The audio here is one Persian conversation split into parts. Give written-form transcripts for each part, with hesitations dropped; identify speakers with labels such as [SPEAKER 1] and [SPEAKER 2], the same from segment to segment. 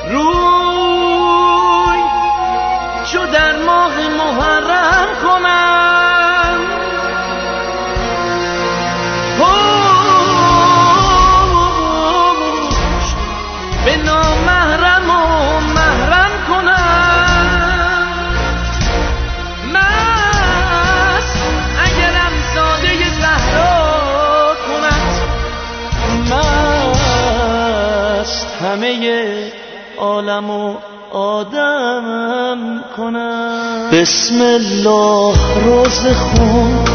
[SPEAKER 1] روی چو در ماه محرم کنم به نامحرم و محرم کنم مست اگرم ساده زهرا کند مست همه عالم و آدم کنم.
[SPEAKER 2] بسم الله روز خود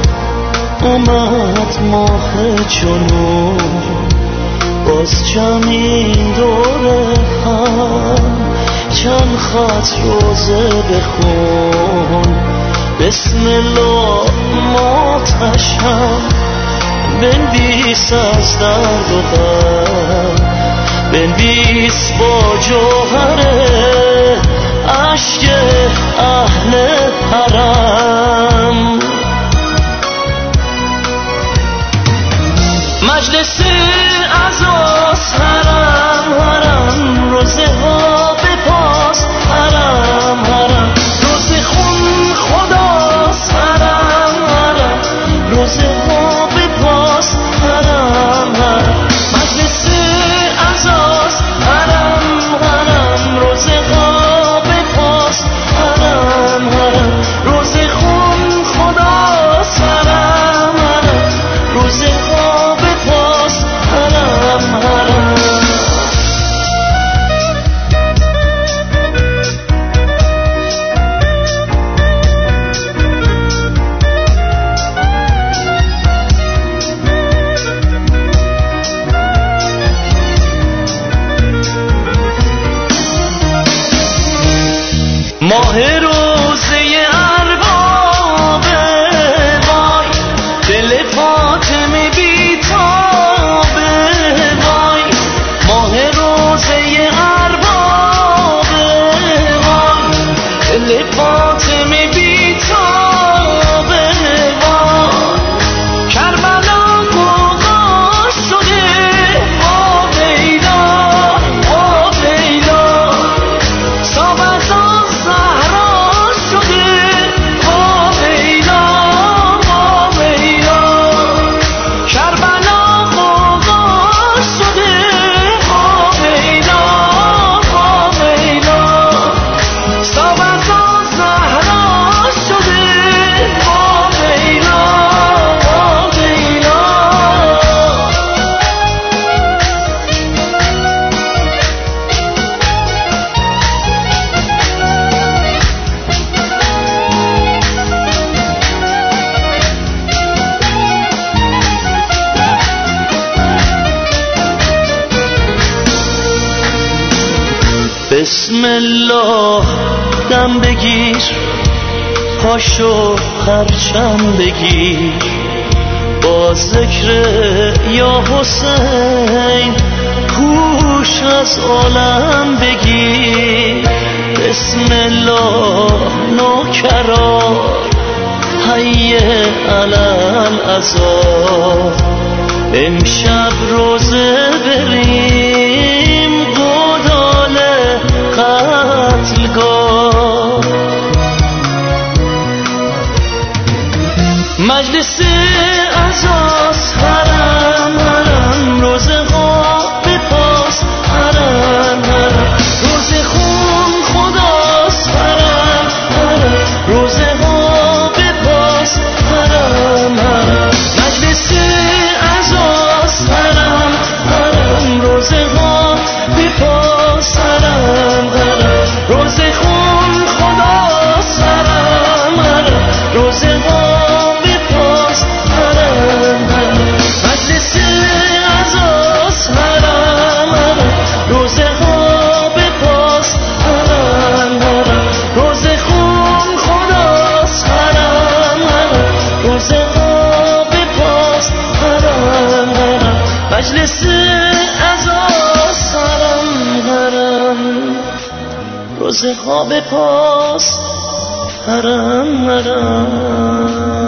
[SPEAKER 2] اومد ماه جنون باز جمعین دور هم چند خط روزه بخون. بسم الله ماتشم بنویس از درد و غم بنویس با جوهر عشق اهل حرم. مجلس عزاست حرم حرم روزه ها بپاس حرم حرم روزه خون خداست حرم حرم روزه ها بپاس حرم حرم مجلس عزاست حرم حرم روزه ها بپاس حرم حرم روزه خون خداست حرم حرم روزه ها بپاس حرم حرم. ماه روزه اربابه وای دل فاطمه بیتابه وای ماه روزه اربابه وای دل فاطمه بیتابه وای کربلا غوغا شده وا ویلا وا ویلا سابقا زهرا شده وا ویلا وا ویلا کربلا غوغا شده وا ویلا وا ویلا سابقا زهرا شده وا ویلا وا ویلا. بسم الله دم بگیر پاشو پرچم بگیر با ذکر یا حسین هوش از عالم بگیر. بسم الله نوکران حی علی العزا امشب روزه بریم گودال قتلگاه. مجلس عزاست حرم حرم روزه ها بپاس حرم حرم روزه خون خداست حرم حرم روزه ها بپاس حرم حرم مجلس عزاست حرم حرم روزه ها بپاس حرم حرم روزه خون خداست حرم حرم روزه ها بپاس حرم حرم مجلس عزاست حرم حرم روزه ها بپاس حرم حرم روزه خون خداست حرم حرم روزه ها بپاس حرم حرم مجلس عزاست حرم حرم روزه ها بپاس حرم حرم.